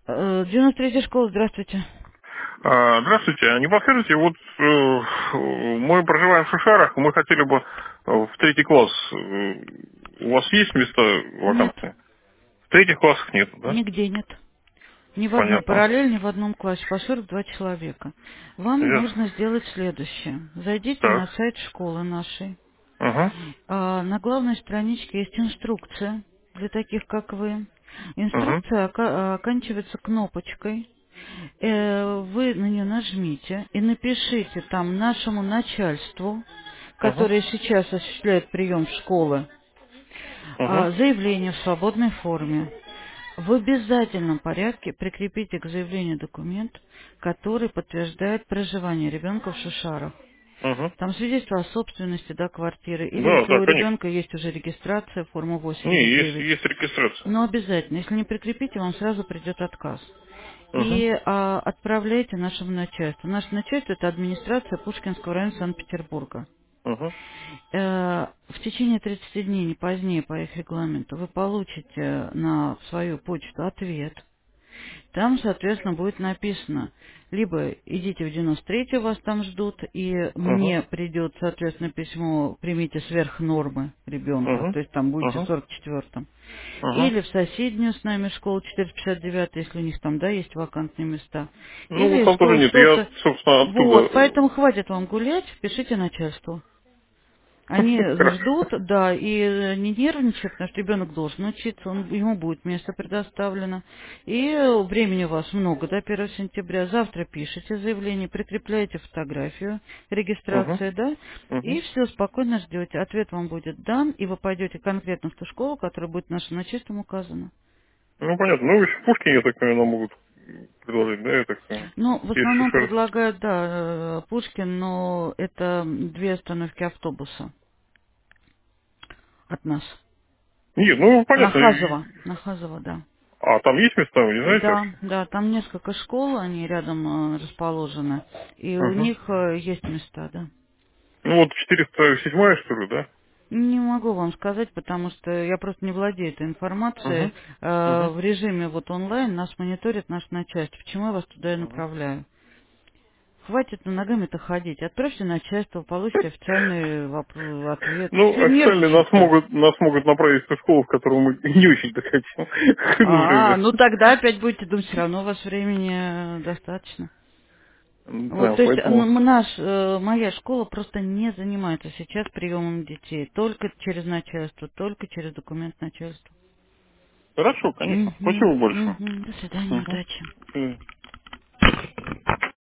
93-я школа, здравствуйте. Здравствуйте. Не подскажите, вот мы проживаем в Шишарах, мы хотели бы в третий класс. У вас есть места Нет, вакантные? В третьих классах нет, да? нигде нет. Ни в одной Понятно. параллели, ни в одном классе. По 42 человека. Вам Ясно. нужно сделать следующее. Зайдите на Так. сайт школы нашей. Ага. На главной страничке есть инструкция для таких, как вы. Ага. Инструкция оканчивается кнопочкой. Вы на нее нажмите и напишите там нашему начальству, Ага. которое сейчас осуществляет прием в школы, Ага. заявление в свободной форме. В обязательном порядке прикрепите к заявлению документ, который подтверждает проживание ребенка в Шушарах. Ага. Там свидетельство о собственности до квартиры, или Да, если да, у конечно. ребенка есть уже регистрация, форма 8 или Не, есть, 9. есть регистрация. Но обязательно, если не прикрепите, вам сразу придет отказ. Ага. И отправляйте нашему начальству. Наше начальство — это администрация Пушкинского района Санкт-Петербурга. Ага. В течение 30 дней, не позднее по их регламенту, вы получите на свою почту ответ. Там, соответственно, будет написано, либо идите в 93-й, вас там ждут, и Ага. мне придет, соответственно, письмо, примите сверх нормы ребенка, Ага. то есть там будете в Ага. 44-м. Ага. Или в соседнюю с нами школу 459, если у них там, да, есть вакантные места. Ну, вот Или из там тоже школы нет. Я, 100. собственно, Вот, оттуда. поэтому хватит вам гулять, пишите начальству. Они Хорошо. ждут, да, и не нервничают, потому что ребенок должен учиться, ему будет место предоставлено. И времени у вас много, до 1 сентября. Завтра пишите заявление, прикрепляете фотографию, Ага. регистрация, да, Ага. и все, спокойно ждете. Ответ вам будет дан, и вы пойдете конкретно в ту школу, которая будет нашим начальством указана. Ну, понятно. Ну, еще Пушкин, я так понимаю, нам могут предложить, да, я так понимаю. Ну, в Есть основном Шишер. предлагают, да, Пушкин, но это 2 остановки автобуса от нас. Нет, ну, понятно. На Хазово, да. А там есть места, вы не знаете Да, вообще? да, там несколько школ, они рядом расположены, и у Ага. них есть места, да. Ну, вот 407 что ли, да? Не могу вам сказать, потому что я просто не владею этой информацией. Ага. Ага. В режиме вот онлайн нас мониторит наше начальство. Почему я вас туда и Ага. направляю? Хватит на ногами-то ходить. Отправьте начальство, получите официальный ответ. Ну, Чего официально нервничать-то? нас могут направить в ту школу, в которую мы не очень-то хотим. Например. Ну тогда опять будете думать, все равно у вас времени достаточно. Вот, Да, то есть поэтому... моя школа просто не занимается сейчас приемом детей. Только через начальство, только через документ начальства. Хорошо, конечно. Мгм, Спасибо большое. мгм. До свидания, Угу. удачи. До свидания.